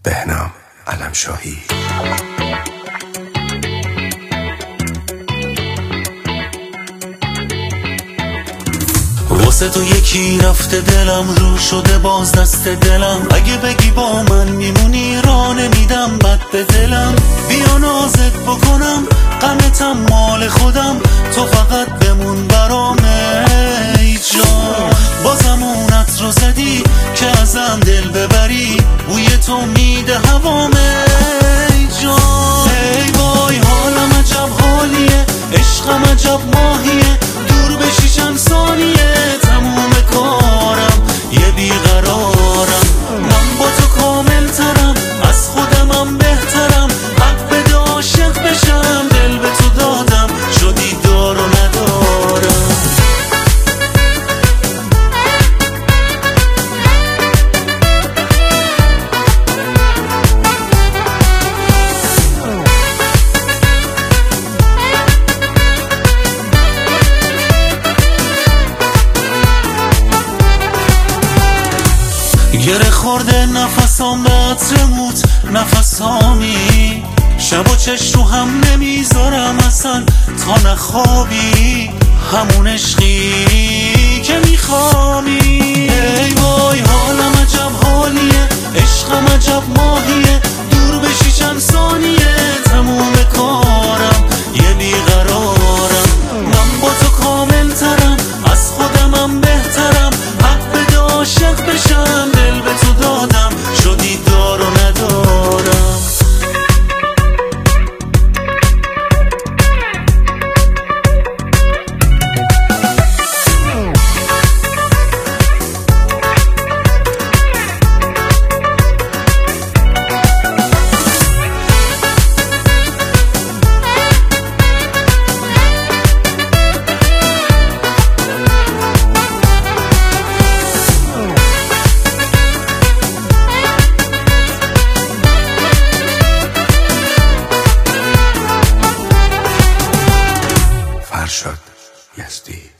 بهنام علمشاهی. واسه تو یکی رفته دلم، رو شده باز دست دلم. اگه بگی با من میمونی را نمیدم بد به دلم. بیا نازت بکنم غمتم مال خودم، تو فقط بمون برام ای جان. بازم اون عطر رو زدی که ازم دل ببری، بوی تو میده هوام ای جان. ای وای حالم عجب حالیه، عشقم عجب ماهیه، دور بشی چند ثانیه تموم کارم یه بیقرارم. من با تو کامل ترم، از خودمم بهترم، حق بده عاشق بشم، دل به تو دادم شدی دار و ندارم. گره خورده نفسام به عطر موت نفسامی، شب و چش رو هم نمیذارم اصلا تا نخوابی، همون عشقی که میخوامی. ای وای حالم عجب حالیه، عشقم عجب ماهیه، دور بشی چند ثانیه تموم کارم یه بیقرارم. من با تو کامل ترم، از خودمم بهترم، حق بده عاشق بشم، دل به تو دادم شدی دار و ندارم. فرشاد یزدی.